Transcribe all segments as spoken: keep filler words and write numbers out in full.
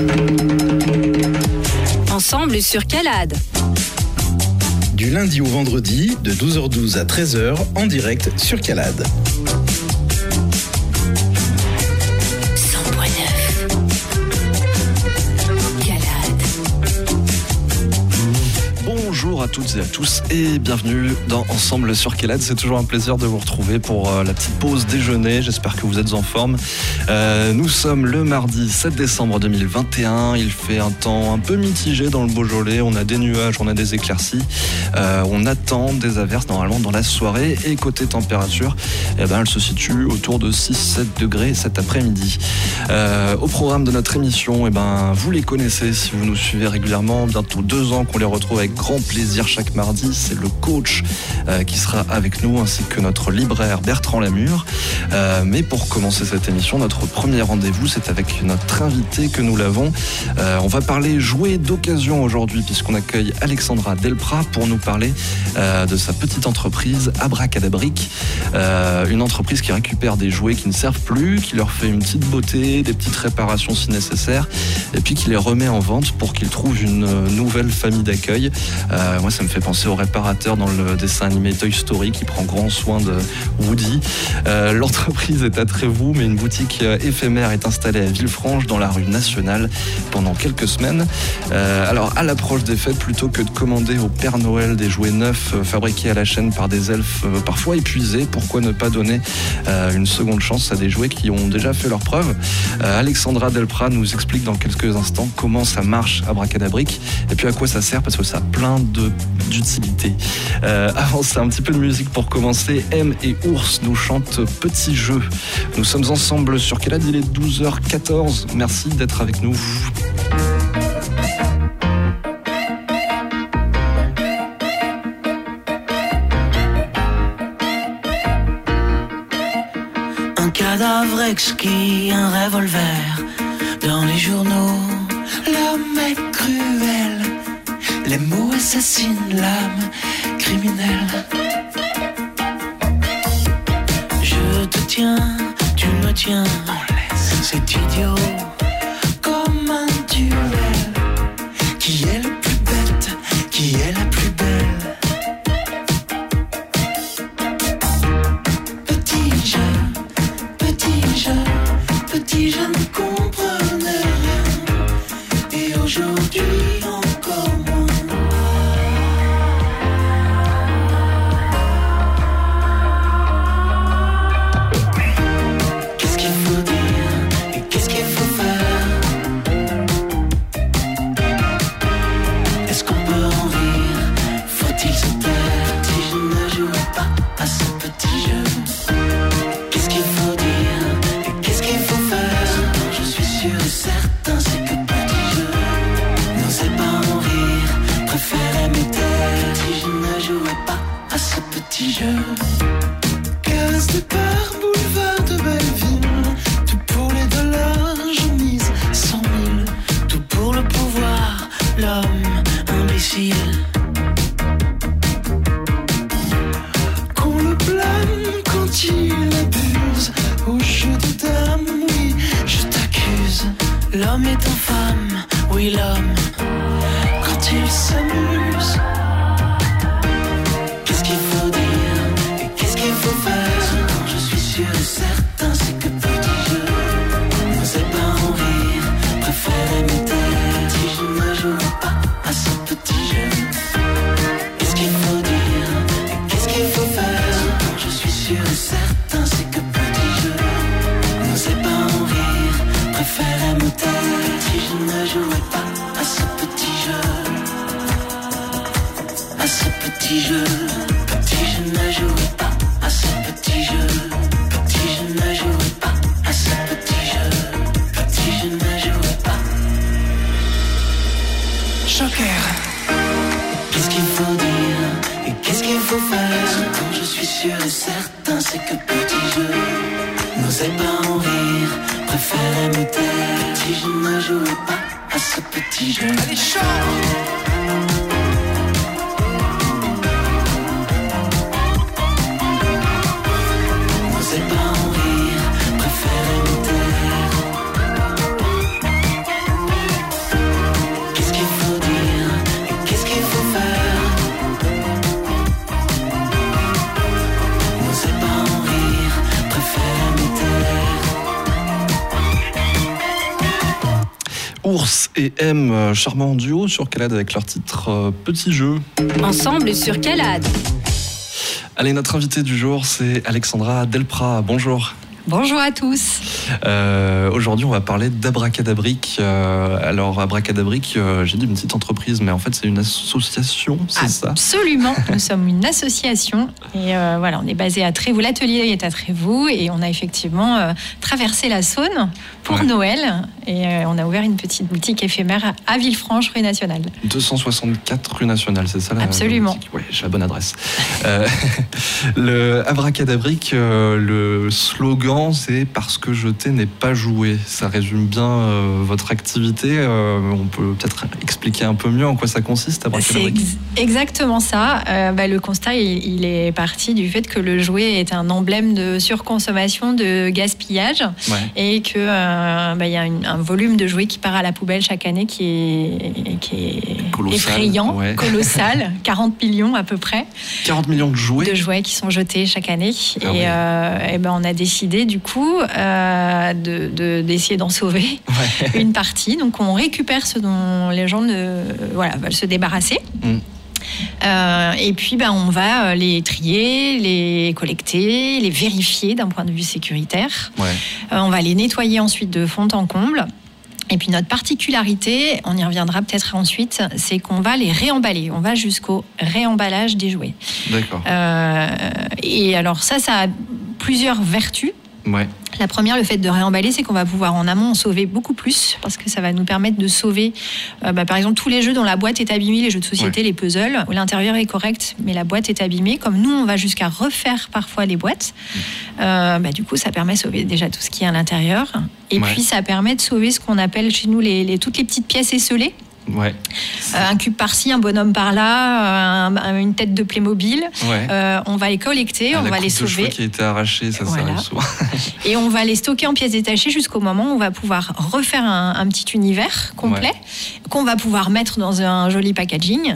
Ensemble sur Calade. Du lundi au vendredi, de douze heures douze à treize heures, en direct sur Calade. Bonjour à toutes et à tous et bienvenue dans Ensemble sur Calade. C'est toujours un plaisir de vous retrouver pour euh, la petite pause déjeuner. J'espère que vous êtes en forme. Euh, nous sommes le mardi sept décembre deux mille vingt et un. Il fait un temps un peu mitigé dans le Beaujolais. On a des nuages, on a des éclaircies. Euh, on attend des averses normalement dans la soirée. Et côté température, eh ben, elle se situe autour de six à sept degrés cet après-midi. Euh, au programme de notre émission, eh ben, vous les connaissez si vous nous suivez régulièrement. Bientôt deux ans qu'on les retrouve avec grand plaisir chaque mardi. C'est le coach euh, qui sera avec nous, ainsi que notre libraire Bertrand Lamure. Euh, mais pour commencer cette émission, notre premier rendez-vous, c'est avec notre invité que nous l'avons. Euh, on va parler jouets d'occasion aujourd'hui, puisqu'on accueille Alexandra Delprat pour nous parler euh, de sa petite entreprise Abracadabrique. Euh, une entreprise qui récupère des jouets qui ne servent plus, qui leur fait une petite beauté, des petites réparations si nécessaire, et puis qui les remet en vente pour qu'ils trouvent une nouvelle famille d'accueil. Euh, moi, ça me fait penser au réparateur dans le dessin animé Toy Story qui prend grand soin de Woody. Euh, l'entreprise est à Trévoux, mais une boutique éphémère est installée à Villefranche, dans la rue Nationale, pendant quelques semaines. Euh, alors, à l'approche des fêtes, plutôt que de commander au Père Noël des jouets neufs euh, fabriqués à la chaîne par des elfes euh, parfois épuisés, pourquoi ne pas donner euh, une seconde chance à des jouets qui ont déjà fait leurs preuves. euh, Alexandra Delprat nous explique dans quelques instants comment ça marche Abracadabrique et puis à quoi ça sert, parce que ça a plein de, d'utilité. Euh, avant ça, un petit peu de musique pour commencer. M et Ours nous chantent Petit Jeu. Nous sommes ensemble sur Calade, il est douze heures quatorze. Merci d'être avec nous. Un cadavre exquis, un revolver dans les journaux. L'homme est cruel, les mots assassinent l'âme criminelle. Je te tiens, tu me tiens, c'est idiot. Comme un duel, qui est le plus bête, qui est la plus belle. Petit jeu, petit jeu, petit jeu ne comprenait rien. Et aujourd'hui encore moins. Qu'est-ce qu'il faut dire et qu'est-ce qu'il faut faire? Est-ce qu'on peut en rire? Faut-il se taire? Si je ne jouais pas à ce petit jeu. Qu'est-ce qu'il faut dire et qu'est-ce qu'il faut faire? Je suis sûr et certain, c'est que petit jeu n'osait pas en rire, préférait me taire. Si je ne jouais pas à ce petit jeu. Case départ, boulevard de Belleville, tout pour les dollars, je mise cent mille. Tout pour le pouvoir, l'homme imbécile. Qu'on le blâme quand il abuse, au jeu de dames, oui, je t'accuse. L'homme est infâme, oui l'homme, quand il s'amuse. Qu'est-ce qu'il faut dire et qu'est-ce qu'il faut faire? Je suis sûr et certain, c'est que petit jeu n'osait pas en rire, préférait me taire. Si je ne jouais pas à ce petit jeu. Qu'est-ce qu'il faut dire et qu'est-ce qu'il faut faire? Je suis sûr et certain, c'est que petit jeu n'osait pas en rire, préférait me taire. Si je ne jouais pas à ce petit jeu, à ce petit jeu. Petit je ne jouais pas à ce petit jeu. Petit je ne jouais pas à ce petit jeu. Petit je ne jouais pas. Joker. Qu'est-ce qu'il faut dire et qu'est-ce qu'il faut faire? Quand je suis sûr et certain, c'est que petit jeu n'osait pas en rire, préférait me taire. Si je ne jouais pas à ce petit jeu. Allez, chante! Ours et M, charmant duo sur Calade avec leur titre euh, Petit jeu. Ensemble sur Calade. Allez, notre invité du jour, c'est Alexandra Delprat. Bonjour. Bonjour à tous. Euh, aujourd'hui, on va parler d'Abracadabrique. Euh, alors, Abracadabrique, euh, j'ai dit une petite entreprise, mais en fait, c'est une association, c'est ça ? Absolument. Nous sommes une association et euh, voilà, on est basé à Trévoux. L'atelier est à Trévoux et on a effectivement euh, traversé la Saône pour ouais. Noël et euh, on a ouvert une petite boutique éphémère à Villefranche, rue Nationale. deux cent soixante-quatre rue Nationale, c'est ça la Absolument. Oui, j'ai la bonne adresse. euh, le Abracadabrique, euh, le slogan, c'est parce que jeter n'est pas jouer. Ça résume bien euh, votre activité. Euh, on peut peut-être expliquer un peu mieux en quoi ça consiste. C'est ex- exactement ça. Euh, bah, le constat, il, il est parti du fait que le jouet est un emblème de surconsommation, de gaspillage, ouais. et que euh, bah, y a une, un volume de jouets qui part à la poubelle chaque année qui est, qui est colossal, effrayant, ouais. colossal, quarante millions à peu près. quarante millions de jouets. De jouets qui sont jetés chaque année. Ah et, ouais. euh, et ben on a décidé du coup euh, de, de, d'essayer d'en sauver ouais. une partie. Donc on récupère ce dont les gens ne, voilà, veulent se débarrasser. Mm. Euh, et puis ben, on va les trier, les collecter, les vérifier d'un point de vue sécuritaire. Ouais. Euh, on va les nettoyer ensuite de fond en comble. Et puis notre particularité, on y reviendra peut-être ensuite, c'est qu'on va les réemballer. On va jusqu'au réemballage des jouets. D'accord. Euh, et alors ça, ça a plusieurs vertus. Ouais. La première, le fait de réemballer, c'est qu'on va pouvoir en amont en sauver beaucoup plus parce que ça va nous permettre de sauver, euh, bah, par exemple, tous les jeux dont la boîte est abîmée, les jeux de société, ouais. les puzzles, où l'intérieur est correct, mais la boîte est abîmée. Comme nous, on va jusqu'à refaire parfois les boîtes. Euh, bah, du coup, ça permet de sauver déjà tout ce qui est à l'intérieur. Et ouais. puis, ça permet de sauver ce qu'on appelle chez nous les, les, toutes les petites pièces esselées. Ouais. Euh, un cube par-ci, un bonhomme par-là, un, une tête de Playmobil. Ouais. Euh, on va les collecter, ah, on va les de sauver. Qui a été arrachée, ça, voilà. Ça arrive souvent. Et on va les stocker en pièces détachées jusqu'au moment où on va pouvoir refaire un, un petit univers complet, ouais. qu'on va pouvoir mettre dans un joli packaging.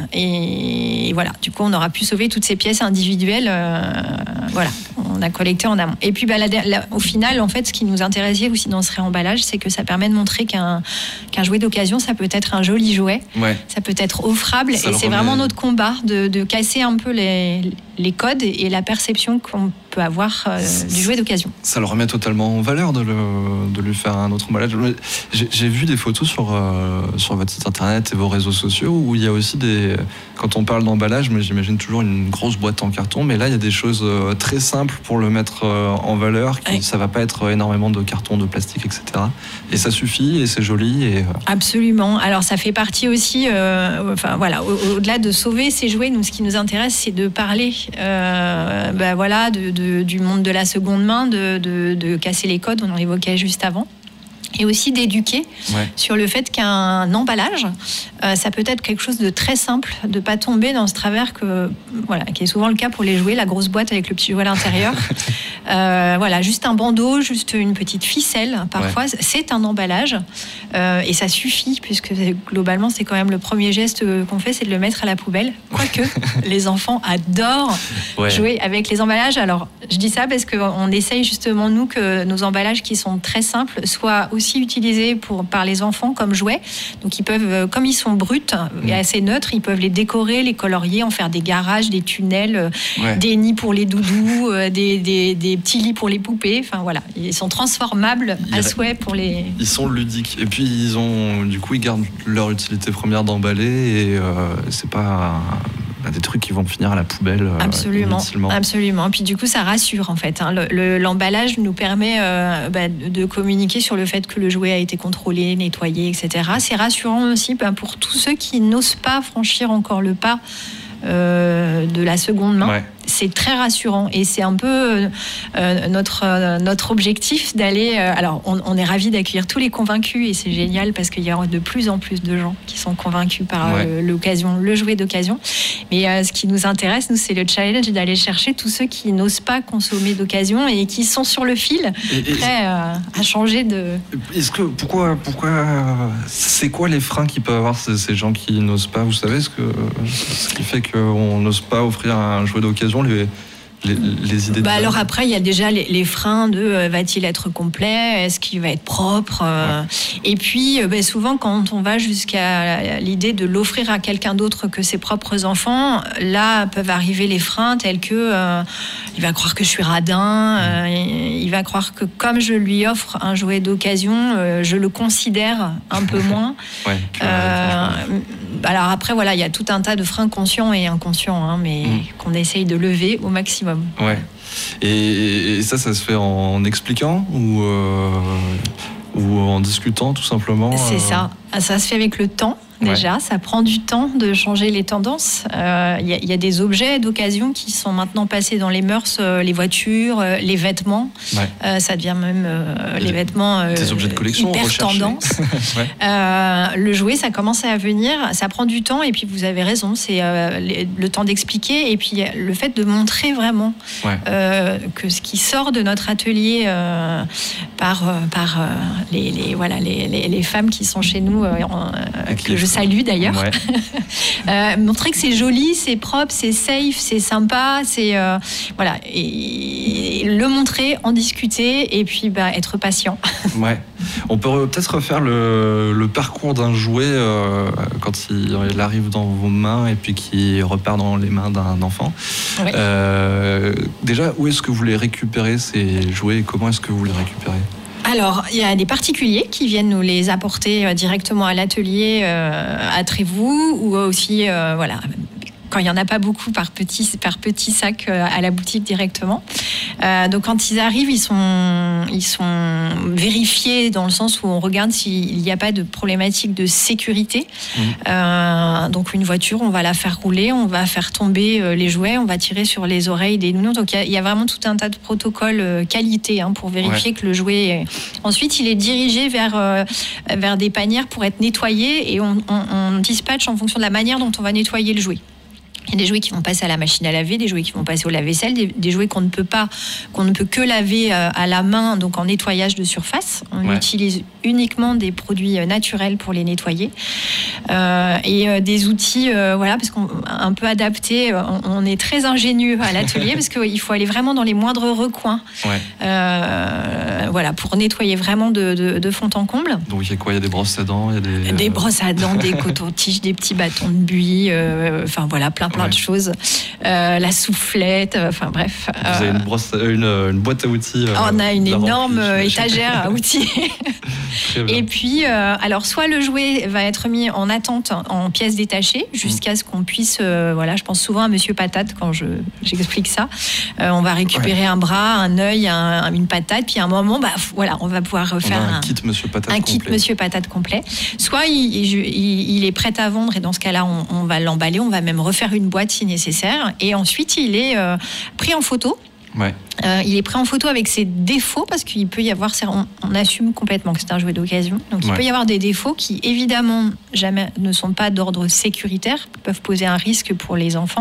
Et voilà, du coup, on aura pu sauver toutes ces pièces individuelles. Euh, voilà, on a collecté en amont. Et puis, bah, la, la, au final, en fait, ce qui nous intéressait aussi dans ce réemballage, c'est que ça permet de montrer qu'un, qu'un jouet d'occasion, ça peut être un joli jouet. Ouais. Ça peut être offrable ça et c'est remet... vraiment notre combat de, de casser un peu les, les codes et la perception qu'on peut avoir euh, du jouet d'occasion. Ça le remet totalement en valeur de, le, de lui faire un autre emballage. J'ai, j'ai vu des photos sur, euh, sur votre site internet et vos réseaux sociaux où il y a aussi des... Quand on parle d'emballage, mais j'imagine toujours une grosse boîte en carton, mais là il y a des choses euh, très simples pour le mettre euh, en valeur. Qui, ouais. Ça va pas être énormément de carton, de plastique, et cetera. Et ça suffit et c'est joli. Et, euh... Absolument. Alors ça fait partie aussi, euh, enfin voilà, au, au-delà de sauver ces jouets, nous ce qui nous intéresse, c'est de parler, euh, ben voilà, de, de, du monde de la seconde main, de, de, de casser les codes. On en évoquait juste avant. Et aussi d'éduquer ouais. sur le fait qu'un emballage, euh, ça peut être quelque chose de très simple, de ne pas tomber dans ce travers que, voilà, qui est souvent le cas pour les jouets, la grosse boîte avec le petit jouet à l'intérieur. euh, voilà, juste un bandeau, juste une petite ficelle, parfois, ouais. c'est un emballage. Euh, et ça suffit, puisque globalement, c'est quand même le premier geste qu'on fait, c'est de le mettre à la poubelle. Quoique, les enfants adorent ouais. jouer avec les emballages. Alors, je dis ça parce qu'on essaye justement, nous, que nos emballages qui sont très simples soient aussi utilisés pour, par les enfants comme jouets. Donc ils peuvent, comme ils sont bruts et assez neutres, ils peuvent les décorer, les colorier, en faire des garages, des tunnels, ouais. des nids pour les doudous, des, des, des petits lits pour les poupées. Enfin voilà, ils sont transformables à souhait pour les... Ils sont ludiques. Et puis ils ont, du coup, ils gardent leur utilité première d'emballer et euh, c'est pas... des trucs qui vont finir à la poubelle. Absolument, euh, absolument. Puis du coup, ça rassure en fait. Hein. Le, le, l'emballage nous permet euh, bah, de communiquer sur le fait que le jouet a été contrôlé, nettoyé, et cetera. C'est rassurant aussi bah, pour tous ceux qui n'osent pas franchir encore le pas euh, de la seconde main. Ouais. C'est très rassurant et c'est un peu euh, notre, euh, notre objectif d'aller... Euh, alors, on, on est ravis d'accueillir tous les convaincus et c'est génial parce qu'il y a de plus en plus de gens qui sont convaincus par ouais. euh, l'occasion, le jouet d'occasion. Mais euh, ce qui nous intéresse, nous, c'est le challenge d'aller chercher tous ceux qui n'osent pas consommer d'occasion et qui sont sur le fil, et, prêts euh, à changer de... Est-ce que, pourquoi, pourquoi, c'est quoi les freins qu'ils peuvent avoir ces, ces gens qui n'osent pas? Vous savez ce, que, ce qui fait qu'on n'ose pas offrir un jouet d'occasion? Les, les, les idées. Bah de... alors après, il y a déjà les, les freins de euh, va-t-il être complet, est-ce qu'il va être propre, euh, ouais. Et puis euh, bah, souvent quand on va jusqu'à l'idée de l'offrir à quelqu'un d'autre que ses propres enfants, là peuvent arriver les freins tels que euh, il va croire que je suis radin, euh, il va croire que comme je lui offre un jouet d'occasion, euh, je le considère un peu moins. Ouais, euh, alors après voilà, il y a tout un tas de freins conscients et inconscients, hein, mais mmh. qu'on essaye de lever au maximum. Ouais. Et, et ça, ça se fait en expliquant ou, euh, ou en discutant tout simplement. C'est euh... ça. Ça se fait avec le temps. Déjà, ouais. Ça prend du temps de changer les tendances. Il euh, y, y a des objets d'occasion qui sont maintenant passés dans les mœurs, euh, les voitures, euh, les vêtements. Ouais. Euh, ça devient même euh, les vêtements euh, des objets de collection hyper recherchés. Tendance. Ouais. euh, le jouet, ça commence à venir. Ça prend du temps et puis vous avez raison, c'est euh, les, le temps d'expliquer et puis le fait de montrer vraiment ouais. euh, que ce qui sort de notre atelier euh, par euh, par euh, les, les voilà les, les, les femmes qui sont chez nous euh, euh, que je salue d'ailleurs. Ouais. euh, montrer que c'est joli, c'est propre, c'est safe, c'est sympa, c'est euh, voilà, et, et le montrer, en discuter et puis bah, être patient. Ouais. On peut peut-être refaire le, le parcours d'un jouet euh, quand il, il arrive dans vos mains et puis qu'il repart dans les mains d'un enfant. Ouais. Euh, déjà, où est-ce que vous les récupérez ces jouets et comment est-ce que vous les récupérez ? Alors, il y a des particuliers qui viennent nous les apporter directement à l'atelier euh, à Trévoux ou aussi, euh, voilà, quand il n'y en a pas beaucoup, par petits par petit sac euh, à la boutique directement. Euh, donc, quand ils arrivent, ils sont, ils sont vérifiés dans le sens où on regarde s'il n'y a pas de problématique de sécurité. Mmh. Euh, donc, une voiture, on va la faire rouler, on va faire tomber euh, les jouets, on va tirer sur les oreilles des nounous. Donc, il y, y a vraiment tout un tas de protocoles euh, qualité hein, pour vérifier ouais. que le jouet... Est... Ensuite, il est dirigé vers, euh, vers des panières pour être nettoyé et on, on, on dispatche en fonction de la manière dont on va nettoyer le jouet. Il y a des jouets qui vont passer à la machine à laver, des jouets qui vont passer au lave-vaisselle, des, des jouets qu'on ne peut pas, qu'on ne peut que laver à la main, donc en nettoyage de surface. On ouais. utilise uniquement des produits naturels pour les nettoyer euh, et euh, des outils, euh, voilà, parce qu'on un peu adapté. On, on est très ingénieux à l'atelier parce qu'il faut aller vraiment dans les moindres recoins, ouais. euh, voilà, pour nettoyer vraiment de, de, de fond en comble. Donc il y a quoi ? Il y a des brosses à dents, il y a des des brosses à dents, des cotons-tiges, des petits bâtons de buis, euh, enfin voilà, plein plein ouais. de choses, euh, la soufflette, enfin bref. Vous avez une, brosse, une, une boîte à outils. Euh, on a une énorme remplie, étagère à outils. Et puis, euh, alors soit le jouet va être mis en attente en pièces détachées jusqu'à ce qu'on puisse, euh, voilà, je pense souvent à Monsieur Patate quand je, j'explique ça. Euh, on va récupérer ouais. un bras, un œil, un, une patate, puis à un moment, bah voilà, on va pouvoir faire un, un kit Monsieur Patate un complet. kit Monsieur Patate complet. Soit il, il, il est prêt à vendre et dans ce cas-là, on, on va l'emballer, on va même refaire une boîte si nécessaire. Et ensuite, il est euh, pris en photo. Ouais. Euh, il est pris en photo avec ses défauts parce qu'il peut y avoir, on, on assume complètement que c'est un jouet d'occasion, donc il ouais. peut y avoir des défauts qui évidemment jamais ne sont pas d'ordre sécuritaire, peuvent poser un risque pour les enfants,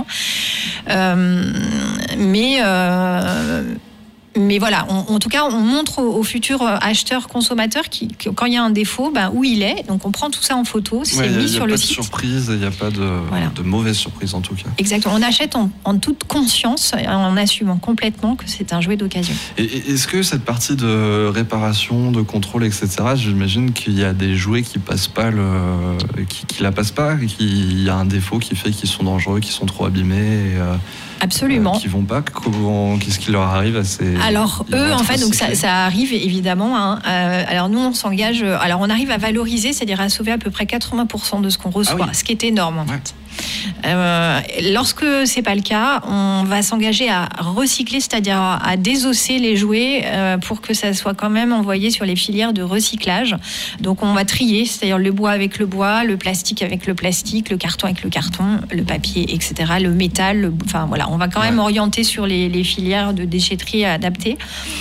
euh, mais euh, mais voilà, on, en tout cas, on montre aux, aux futurs acheteurs consommateurs qui, que, quand il y a un défaut, ben, où il est. Donc, on prend tout ça en photo, c'est ouais, mis sur le site. Il n'y a pas de surprise, il n'y a pas de, voilà. de mauvaise surprise en tout cas. Exactement. On achète en, en toute conscience, en assumant complètement que c'est un jouet d'occasion. Et, et est-ce que cette partie de réparation, de contrôle, et cetera, j'imagine qu'il y a des jouets qui passent pas le, qui, qui la passent pas, qu'il y a un défaut qui fait qu'ils sont dangereux, qu'ils sont trop abîmés. Et, euh, Absolument. Euh, qui vont pas, comment, qu'est-ce qui leur arrive à ces... Alors eux, en fait, donc ça, ça arrive évidemment. Hein. Euh, alors nous, on s'engage. Alors on arrive à valoriser, c'est-à-dire à sauver à peu près quatre-vingts pour cent de ce qu'on reçoit, ah oui. ce qui est énorme en ouais. fait. Euh, lorsque c'est pas le cas, on va s'engager à recycler, c'est-à-dire à désosser les jouets euh, pour que ça soit quand même envoyé sur les filières de recyclage. Donc on va trier, c'est-à-dire le bois avec le bois, le plastique avec le plastique, le carton avec le carton, le papier, et cetera, le métal. Le... Enfin voilà, on va quand même ouais. orienter sur les, les filières de déchetterie adaptées.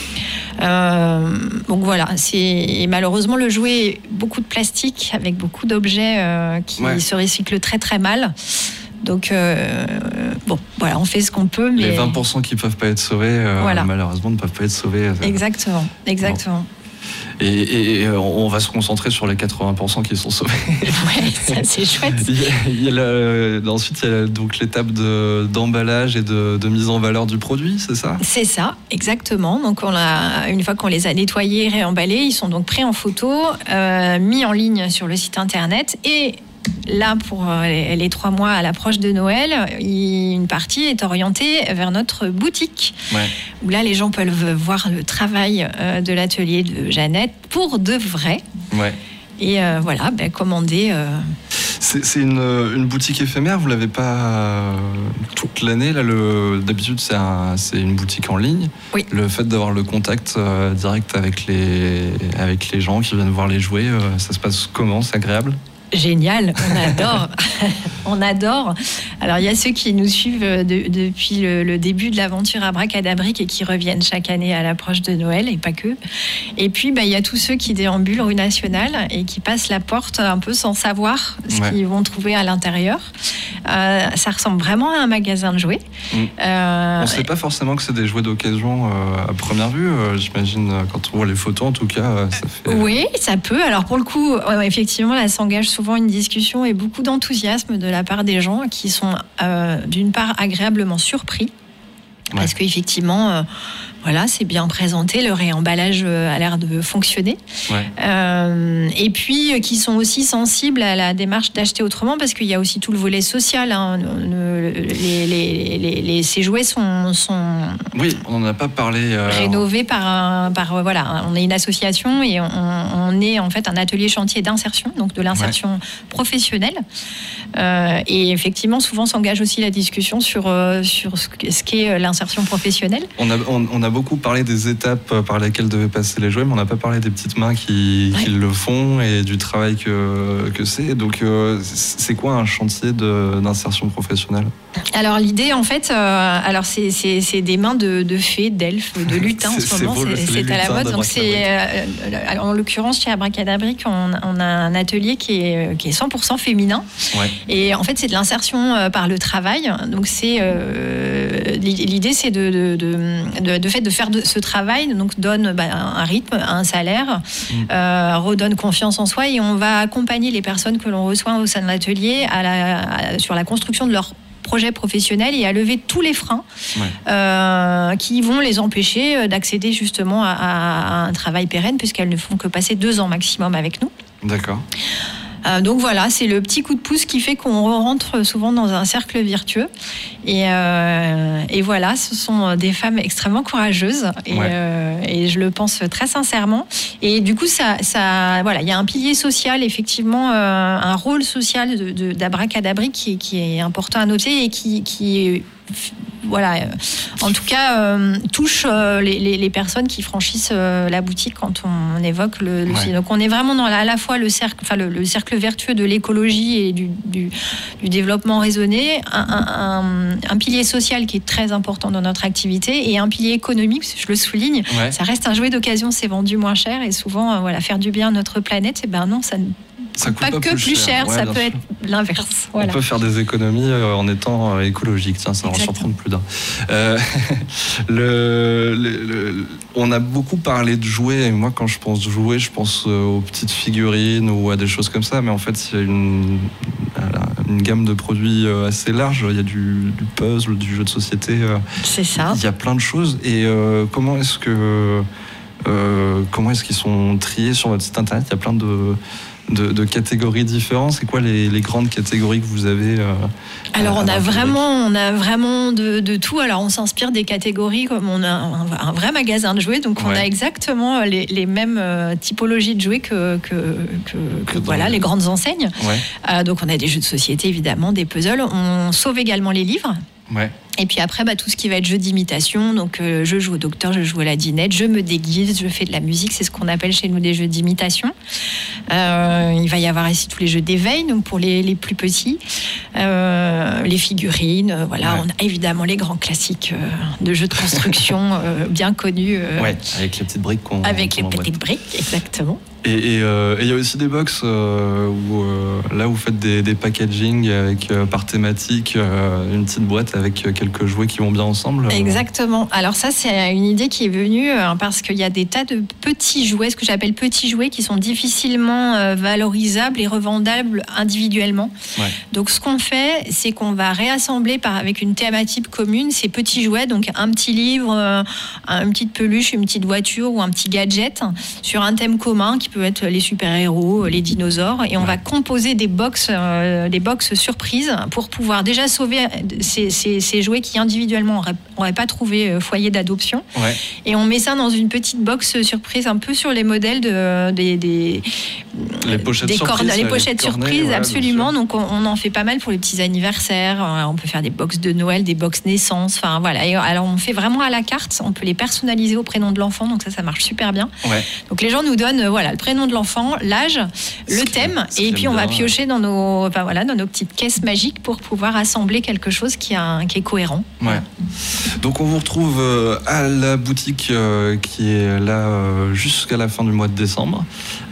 Euh, donc voilà, c'est malheureusement le jouet est beaucoup de plastique avec beaucoup d'objets euh, qui ouais. se recyclent très très mal. Donc euh, bon, voilà, on fait ce qu'on peut, mais les vingt pour cent qui peuvent pas être sauvés, euh, voilà. malheureusement, ne peuvent pas être sauvés. Exactement, exactement. Bon. Et, et on va se concentrer sur les quatre-vingts pour cent qui sont sauvés. Ouais, ça c'est chouette. Il y a, il y a le, ensuite, il y a donc l'étape de, d'emballage et de, de mise en valeur du produit, c'est ça ? C'est ça, exactement. Donc on a, une fois qu'on les a nettoyés, réemballés, ils sont donc pris en photo, euh, mis en ligne sur le site internet. Et là, pour les, les trois mois à l'approche de Noël, une partie est orientée vers notre boutique. Ouais. Où là, les gens peuvent voir le travail de l'atelier de Jeannette pour de vrai. Ouais. Et euh, voilà, ben, commander. Euh... C'est, c'est une, une boutique éphémère, vous ne l'avez pas euh, toute l'année. Là, le, d'habitude, c'est, un, c'est une boutique en ligne. Oui. Le fait d'avoir le contact euh, direct avec les, avec les gens qui viennent voir les jouets, euh, ça se passe comment ? C'est agréable ? Génial, on adore. On adore. Alors, il y a ceux qui nous suivent de, depuis le, le début de l'aventure Abracadabrique et qui reviennent chaque année à l'approche de Noël, et pas que. Et puis, bah, il y a tous ceux qui déambulent rue Nationale et qui passent la porte un peu sans savoir ce ouais. qu'ils vont trouver à l'intérieur. Euh, ça ressemble vraiment à un magasin de jouets. Mmh. Euh, on ne sait pas forcément que c'est des jouets d'occasion euh, à première vue. Euh, j'imagine, quand on voit les photos, en tout cas, ça fait... Euh... Oui, ça peut. Alors, pour le coup, ouais, effectivement, là s'engage souvent une discussion et beaucoup d'enthousiasme de la part des gens qui sont euh, d'une part agréablement surpris ouais. parce qu'effectivement euh, voilà, c'est bien présenté, le réemballage a l'air de fonctionner. Ouais. Euh, et puis, euh, qui sont aussi sensibles à la démarche d'acheter autrement, parce qu'il y a aussi tout le volet social. Hein. Le, les, les, les, les, ces jouets sont, sont oui, on n'en a pas parlé. Euh... rénovés par, un, par voilà, on est une association et on, on est en fait un atelier chantier d'insertion, donc de l'insertion ouais. professionnelle. Euh, et effectivement, souvent s'engage aussi la discussion sur, euh, sur ce qu'est l'insertion professionnelle. On a, on, on a beaucoup parlé des étapes par lesquelles devaient passer les jouets, mais on n'a pas parlé des petites mains qui, ouais. qui le font et du travail que, que c'est. Donc, euh, c'est quoi un chantier de, d'insertion professionnelle ? Alors, l'idée, en fait, euh, alors c'est, c'est, c'est des mains de, de fées, d'elfes, de lutins en ce moment. C'est, c'est, c'est à la mode. Donc, c'est, euh, en l'occurrence, chez Abracadabrique, on, on a un atelier qui est, qui est cent pour cent féminin. Ouais. Et en fait, c'est de l'insertion par le travail. Donc, c'est, euh, l'idée, c'est de, de, de, de, de fait de faire de ce travail, donc donne bah, un rythme, un salaire, mmh. euh, redonne confiance en soi, et on va accompagner les personnes que l'on reçoit au sein de l'atelier à la, à, sur la construction de leur projet professionnel et à lever tous les freins ouais. euh, qui vont les empêcher d'accéder justement à, à un travail pérenne, puisqu'elles ne font que passer deux ans maximum avec nous. D'accord. Euh, donc voilà, c'est le petit coup de pouce qui fait qu'on rentre souvent dans un cercle vertueux. Et, euh, et voilà, ce sont des femmes extrêmement courageuses. Et, ouais. euh, et je le pense très sincèrement. Et du coup, ça, ça, voilà, il y a un pilier social, effectivement, euh, un rôle social de, de, d'Abracadabrique qui, qui est important à noter et qui, qui est... Voilà, en tout cas, euh, touche euh, les, les, les personnes qui franchissent euh, la boutique quand on évoque le, le ouais. Donc, on est vraiment dans la, à la fois le cercle, enfin le, le cercle vertueux de l'écologie et du, du, du développement raisonné, un, un, un pilier social qui est très important dans notre activité et un pilier économique, je le souligne. Ouais. Ça reste un jouet d'occasion, c'est vendu moins cher et souvent, euh, voilà, faire du bien à notre planète, et ben non, ça ne Ça coûte pas, pas que plus cher, cher ouais, ça peut sûr. Être l'inverse. Voilà. On peut faire des économies en étant écologique, tiens, ça va en surprendre plus d'un. Euh, le, le, le, on a beaucoup parlé de jouets, et moi quand je pense jouets, je pense aux petites figurines ou à des choses comme ça, mais en fait il y a une, une gamme de produits assez large, il y a du, du puzzle, du jeu de société. C'est ça. Il y a plein de choses, et euh, comment est-ce que euh, comment est-ce qu'ils sont triés sur votre site internet ? Il y a plein de De, de catégories différentes. C'est quoi les, les grandes catégories que vous avez euh, Alors on a vraiment, on a vraiment de, de tout. Alors on s'inspire des catégories comme on a un, un vrai magasin de jouets, donc ouais. on a exactement les, les mêmes typologies de jouets que, que, que, que voilà, les grandes enseignes. Ouais. Euh, donc on a des jeux de société évidemment, des puzzles. On sauve également les livres. Ouais. Et puis après, bah, tout ce qui va être jeu d'imitation, donc euh, je joue au docteur, je joue à la dinette, je me déguise, je fais de la musique, c'est ce qu'on appelle chez nous des jeux d'imitation. Euh, il va y avoir ici tous les jeux d'éveil, donc pour les, les plus petits, euh, les figurines, euh, voilà, ouais. on a évidemment les grands classiques euh, de jeux de construction euh, bien connus. Euh, ouais, avec les petites briques qu'on Avec qu'on les petites briques, exactement. Et il et, euh, y a aussi des box euh, où euh, là vous faites des, des packaging avec euh, par thématique, euh, une petite boîte avec quelques quelques jouets qui vont bien ensemble. Exactement. Alors ça, c'est une idée qui est venue parce qu'il y a des tas de petits jouets, ce que j'appelle petits jouets, qui sont difficilement valorisables et revendables individuellement. Ouais. Donc ce qu'on fait, c'est qu'on va réassembler par, avec une thématique commune ces petits jouets, donc un petit livre, une petite peluche, une petite voiture ou un petit gadget sur un thème commun qui peut être les super-héros, les dinosaures, et on ouais. va composer des box, euh, des box surprises pour pouvoir déjà sauver ces, ces, ces jouets qui individuellement n'auraient pas trouvé foyer d'adoption. Ouais. Et on met ça dans une petite box surprise un peu sur les modèles de, des, des, les pochettes des surprises. Cordes, les pochettes les cornets, surprises, ouais, absolument. Donc on, on en fait pas mal pour les petits anniversaires. On peut faire des box de Noël, des box naissance. Enfin voilà. Et alors on fait vraiment à la carte. On peut les personnaliser au prénom de l'enfant. Donc ça, ça marche super bien. Ouais. Donc les gens nous donnent voilà le prénom de l'enfant, l'âge, le thème, et puis on va piocher dans nos, enfin, voilà, dans nos petites caisses magiques pour pouvoir assembler quelque chose qui, a, qui est cohérent. Ouais. Donc on vous retrouve à la boutique qui est là jusqu'à la fin du mois de décembre,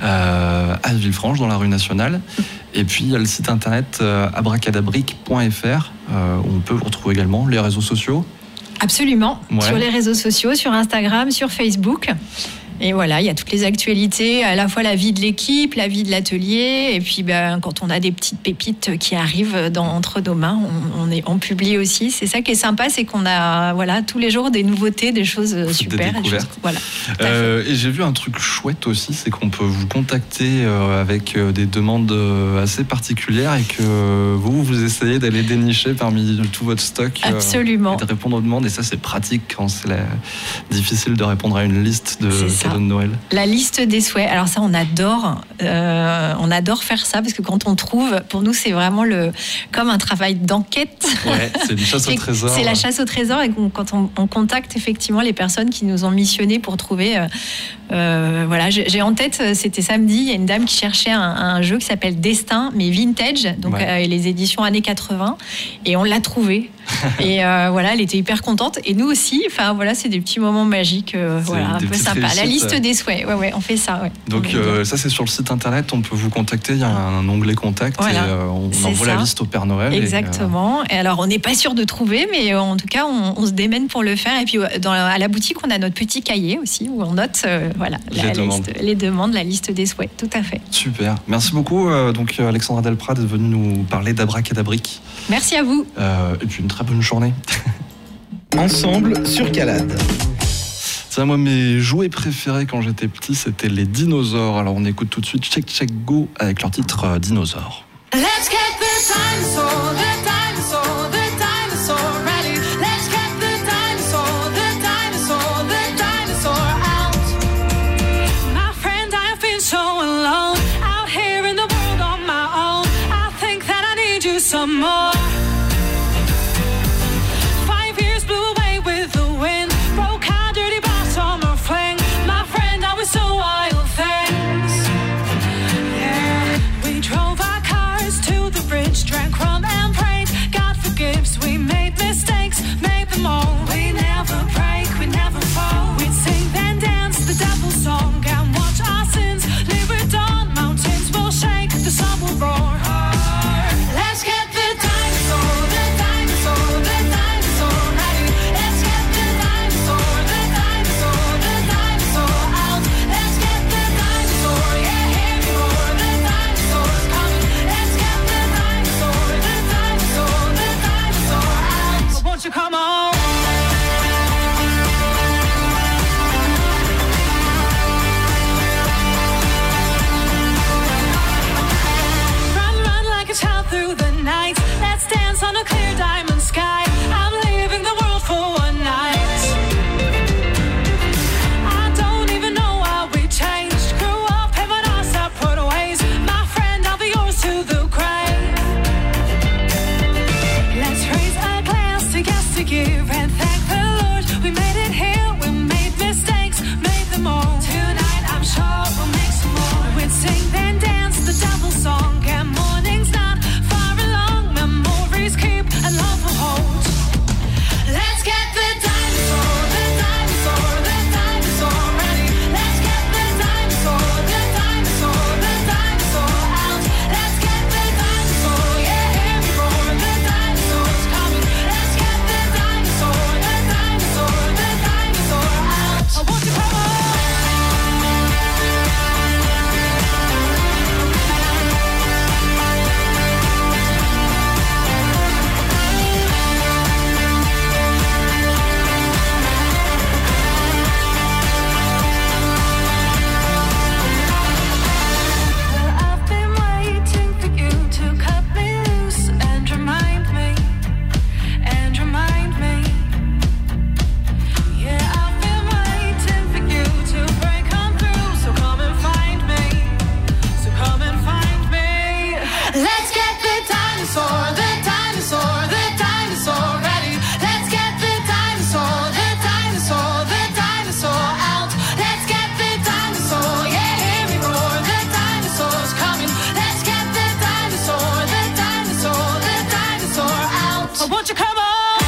à Villefranche, dans la rue Nationale. Et puis il y a le site internet abracadabrique point f r où on peut vous retrouver également les réseaux sociaux. Absolument, ouais. Sur les réseaux sociaux, sur Instagram, sur Facebook. Et voilà, il y a toutes les actualités, à la fois la vie de l'équipe, la vie de l'atelier, et puis ben, quand on a des petites pépites qui arrivent dans, entre nos mains, on, on, est, on publie aussi. C'est ça qui est sympa, c'est qu'on a voilà, tous les jours des nouveautés, des choses super. Des choses, voilà, euh, et j'ai vu un truc chouette aussi, c'est qu'on peut vous contacter euh, avec euh, des demandes euh, assez particulières et que vous, vous essayez d'aller dénicher parmi tout votre stock. Euh, Absolument. Et de répondre aux demandes, et ça c'est pratique quand c'est la... difficile de répondre à une liste de cadeaux de Noël. La liste des souhaits. Alors ça, on adore, euh, on adore faire ça parce que quand on trouve, pour nous, c'est vraiment le comme un travail d'enquête. Ouais, c'est une chasse au trésor. C'est la chasse au trésor, et quand on, on contacte effectivement les personnes qui nous ont missionnés pour trouver. Euh, euh, voilà, j'ai en tête, c'était samedi, il y a une dame qui cherchait un, un jeu qui s'appelle Destin, mais vintage, donc ouais. euh, les éditions années quatre-vingts, et on l'a trouvé. Et euh, voilà, elle était hyper contente, et nous aussi. Enfin voilà, c'est des petits moments magiques, euh, voilà, un peu sympa. La liste des souhaits, ouais, ouais, on fait ça. Ouais. Donc euh, ça, c'est sur le site internet. On peut vous contacter. Il y a un onglet contact. Voilà. Et euh, on c'est envoie ça. La liste au Père Noël. Exactement. Et, euh... et alors, on n'est pas sûr de trouver, mais euh, en tout cas, on, on se démène pour le faire. Et puis dans, à la boutique, on a notre petit cahier aussi où on note, euh, voilà, les, la, demandes. Liste, les demandes, la liste des souhaits. Tout à fait. Super. Merci beaucoup. Euh, donc Alexandra Delprat est venue nous parler d'Abracadabrique. Merci à vous. Euh, et puis une très bonne journée. Ensemble sur Calade. C'est moi, mes jouets préférés quand j'étais petit, c'était les dinosaures. Alors on écoute tout de suite Check Check Go avec leur titre euh, Dinosaure. Let's get the dinosaur, the dinosaur, the dinosaur ready. Let's get the dinosaur, the dinosaur, the dinosaur out. My friend, I feel so alone out here in the world on my own. I think that I need you some more. Five years blew away with the wind, broke our dirty bar summer fling. My friend, I was so wild things. Yeah, we drove our cars to the bridge, drank rum and prayed God forgives. We made mistakes, made them all. We never break, we never fall. We'd sing then dance the devil's song and watch our sins live at dawn. Mountains will shake, the sun will roar. Let's get the dinosaur, the dinosaur, the dinosaur ready. Let's get the dinosaur, the dinosaur, the dinosaur out. Let's get the dinosaur, yeah, hear me roar. The dinosaur's coming. Let's get the dinosaur, the dinosaur, the dinosaur out. So won't you come on? Run, run like a child through the night. Let's dance on a clear diamond sky. I'm leaving the world for one night. I don't even know why we changed. Grew up having our separate ways. My friend, I'll be yours to the grave. Let's raise a glass to yes to give and thank the Lord. We made it here, we made mistakes, made them all. Tonight I'm sure we'll make some more. We'd sing then dance the devil's song, and morning's not far away. Let's get the dinosaur, the dinosaur, the dinosaur ready. Let's get the dinosaur, the dinosaur, the dinosaur out. Let's get the dinosaur, yeah, here we roar. The dinosaur's coming. Let's get the dinosaur, the dinosaur, the dinosaur out. Oh, won't you come on?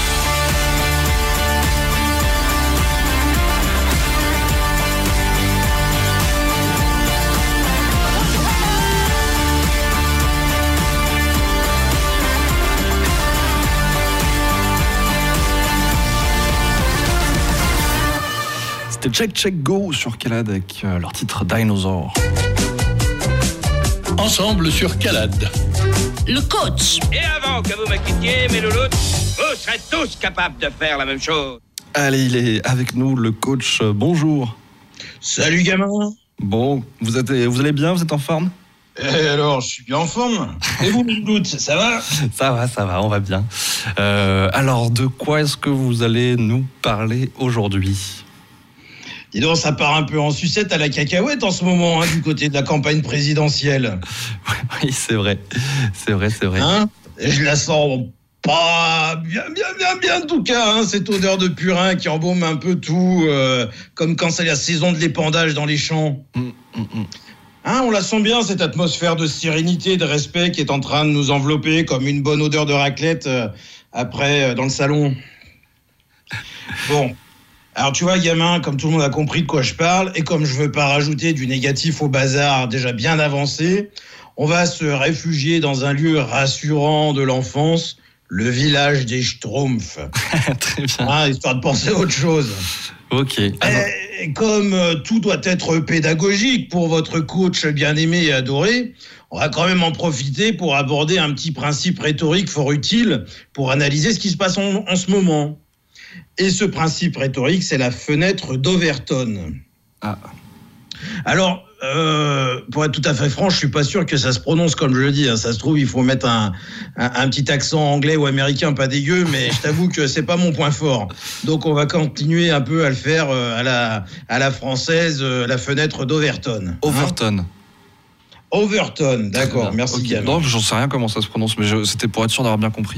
C'était Check Check Go sur Calade avec euh, leur titre Dinosaur. Ensemble sur Calade. Le coach. Et avant que vous me quittiez, mes louloutes, vous serez tous capables de faire la même chose. Allez, il est avec nous, le coach. Euh, bonjour. Salut gamin. Bon, vous, êtes, vous allez bien? Vous êtes en forme? Et alors, je suis bien en forme. Et vous, mes louloutes, ça va? Ça va, ça va, on va bien. Euh, alors, de quoi est-ce que vous allez nous parler aujourd'hui? Dis donc, ça part un peu en sucette à la cacahuète en ce moment, hein, du côté de la campagne présidentielle. Oui, c'est vrai. C'est vrai, c'est vrai. Hein? Et je la sens pas bien, bien, bien, bien, en tout cas, hein, cette odeur de purin qui embaume un peu tout, euh, comme quand c'est la saison de l'épandage dans les champs. Mmh, mmh, mmh. Hein, on la sent bien, cette atmosphère de sérénité et de respect qui est en train de nous envelopper comme une bonne odeur de raclette euh, après euh, dans le salon. Bon. Alors tu vois, gamin, comme tout le monde a compris de quoi je parle, et comme je veux pas rajouter du négatif au bazar déjà bien avancé, on va se réfugier dans un lieu rassurant de l'enfance, le village des Schtroumpfs. Très bien. Hein, histoire de penser à autre chose. Ok. Alors... Et comme euh, tout doit être pédagogique pour votre coach bien-aimé et adoré, on va quand même en profiter pour aborder un petit principe rhétorique fort utile pour analyser ce qui se passe en, en ce moment. Et ce principe rhétorique, c'est la fenêtre d'Overton. Ah. Alors, euh, pour être tout à fait franc, je suis pas sûr que ça se prononce comme je le dis. Hein. Ça se trouve, il faut mettre un, un, un petit accent anglais ou américain pas dégueu, mais je t'avoue que c'est pas mon point fort. Donc, on va continuer un peu à le faire euh, à la à la française, euh, la fenêtre d'Overton. Overton. Hein. Overton, d'accord. Merci, okay. gamin. Non, j'en sais rien comment ça se prononce, mais je, c'était pour être sûr d'avoir bien compris.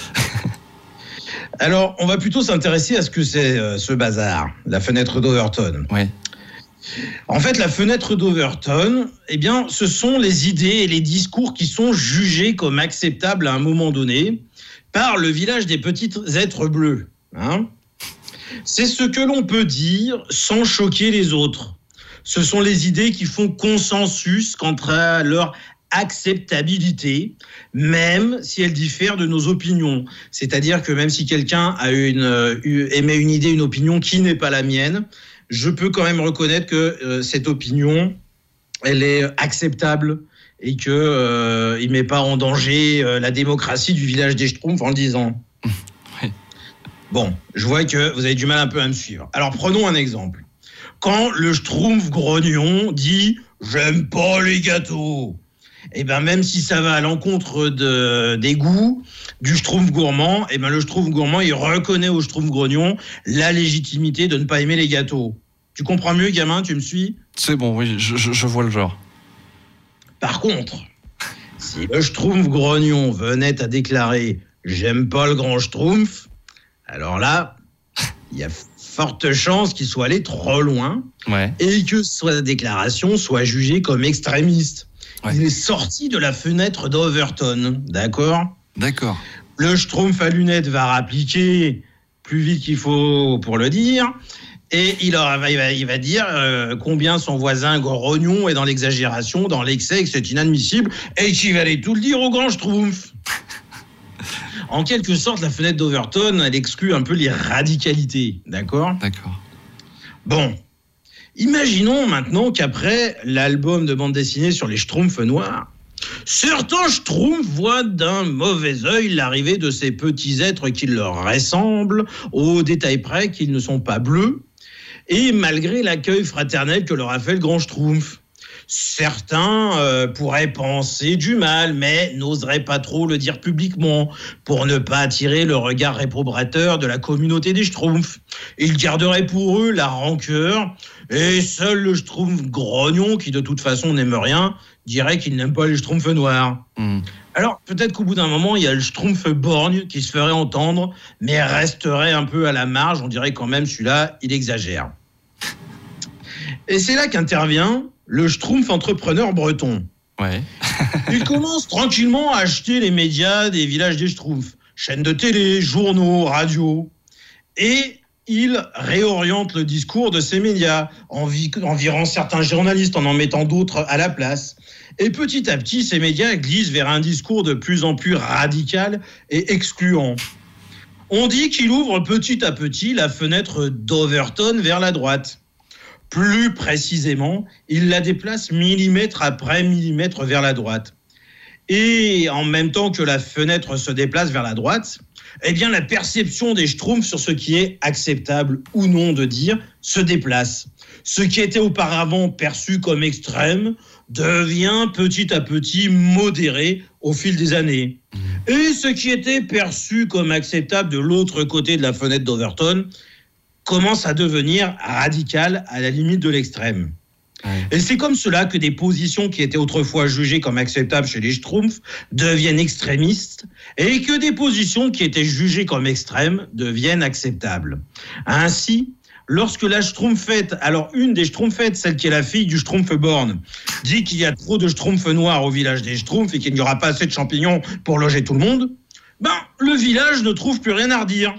Alors, on va plutôt s'intéresser à ce que c'est euh, ce bazar, la fenêtre d'Overton. Oui. En fait, la fenêtre d'Overton, eh bien, ce sont les idées et les discours qui sont jugés comme acceptables à un moment donné par le village des petits êtres bleus. Hein ? C'est ce que l'on peut dire sans choquer les autres. Ce sont les idées qui font consensus quant à leur acceptabilité, même si elle diffère de nos opinions. C'est-à-dire que même si quelqu'un a une, euh, émet une idée, une opinion qui n'est pas la mienne, je peux quand même reconnaître que euh, cette opinion, elle est acceptable et qu'il euh, ne met pas en danger euh, la démocratie du village des Schtroumpfs en le disant. Oui. Bon, je vois que vous avez du mal un peu à me suivre. Alors prenons un exemple. Quand le Schtroumpf grognon dit « j'aime pas les gâteaux », et ben même si ça va à l'encontre de, des goûts du Schtroumpf gourmand, et ben le Schtroumpf gourmand, il reconnaît au Schtroumpf grognon la légitimité de ne pas aimer les gâteaux. Tu comprends mieux, gamin, tu me suis ? C'est bon, oui, je, je, je vois le genre. Par contre, si le Schtroumpf grognon venait à déclarer « j'aime pas le grand Schtroumpf », alors là, il y a forte chance qu'il soit allé trop loin, ouais, et que sa déclaration soit jugée comme extrémiste. Ouais. Il est sorti de la fenêtre d'Overton, d'accord ? D'accord. Le Schtroumpf à lunettes va rappliquer plus vite qu'il faut pour le dire, et il, aura, il, va, il va dire euh, combien son voisin grognon est dans l'exagération, dans l'excès, que c'est inadmissible, et qu'il va aller tout le dire au grand Schtroumpf. En quelque sorte, la fenêtre d'Overton, elle exclut un peu les radicalités, d'accord ? D'accord. Bon. Imaginons maintenant qu'après l'album de bande dessinée sur les Schtroumpfs noirs, certains Schtroumpfs voient d'un mauvais œil l'arrivée de ces petits êtres qui leur ressemblent, au détail près qu'ils ne sont pas bleus, et malgré l'accueil fraternel que leur a fait le grand Schtroumpf. Certains euh, pourraient penser du mal, mais n'oseraient pas trop le dire publiquement, pour ne pas attirer le regard réprobateur de la communauté des Schtroumpfs. Ils garderaient pour eux la rancœur, et seul le Schtroumpf grognon, qui de toute façon n'aime rien, dirait qu'il n'aime pas les schtroumpfs noirs. Mmh. Alors, peut-être qu'au bout d'un moment, il y a le schtroumpf borgne qui se ferait entendre, mais resterait un peu à la marge. On dirait quand même, celui-là, il exagère. Et c'est là qu'intervient le schtroumpf entrepreneur breton. Ouais. Il commence tranquillement à acheter les médias des villages des schtroumpfs. Chaînes de télé, journaux, radios. Et il réoriente le discours de ces médias en, vi- en virant certains journalistes, en en mettant d'autres à la place. Et petit à petit, ces médias glissent vers un discours de plus en plus radical et excluant. On dit qu'il ouvre petit à petit la fenêtre d'Overton vers la droite. Plus précisément, il la déplace millimètre après millimètre vers la droite. Et en même temps que la fenêtre se déplace vers la droite, eh bien la perception des schtroumpfs sur ce qui est acceptable ou non de dire se déplace. Ce qui était auparavant perçu comme extrême devient petit à petit modéré au fil des années. Et ce qui était perçu comme acceptable de l'autre côté de la fenêtre d'Overton commence à devenir radical à la limite de l'extrême. Ouais. Et c'est comme cela que des positions qui étaient autrefois jugées comme acceptables chez les schtroumpfs deviennent extrémistes et que des positions qui étaient jugées comme extrêmes deviennent acceptables. Ainsi, lorsque la schtroumpfette, alors une des schtroumpfettes, celle qui est la fille du schtroumpf borgne, dit qu'il y a trop de schtroumpfs noirs au village des schtroumpfs et qu'il n'y aura pas assez de champignons pour loger tout le monde, ben, le village ne trouve plus rien à redire.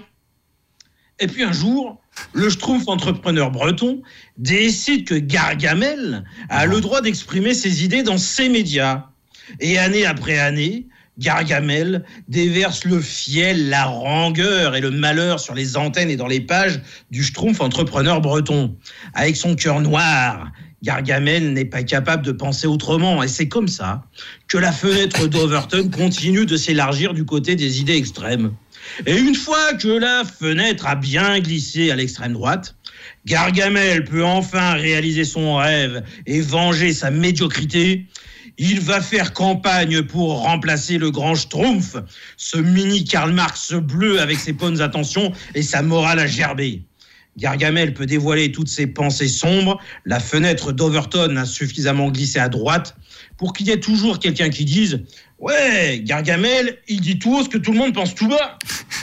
Et puis un jour, le schtroumpf entrepreneur breton décide que Gargamel a le droit d'exprimer ses idées dans ses médias. Et année après année, Gargamel déverse le fiel, la rangueur et le malheur sur les antennes et dans les pages du schtroumpf entrepreneur breton. Avec son cœur noir, Gargamel n'est pas capable de penser autrement. Et c'est comme ça que la fenêtre d'Overton continue de s'élargir du côté des idées extrêmes. Et une fois que la fenêtre a bien glissé à l'extrême droite, Gargamel peut enfin réaliser son rêve et venger sa médiocrité. Il va faire campagne pour remplacer le grand schtroumpf, ce mini Karl Marx bleu avec ses bonnes intentions et sa morale à gerber. Gargamel peut dévoiler toutes ses pensées sombres. La fenêtre d'Overton a suffisamment glissé à droite pour qu'il y ait toujours quelqu'un qui dise « Ouais, Gargamel, il dit tout haut ce que tout le monde pense tout bas ».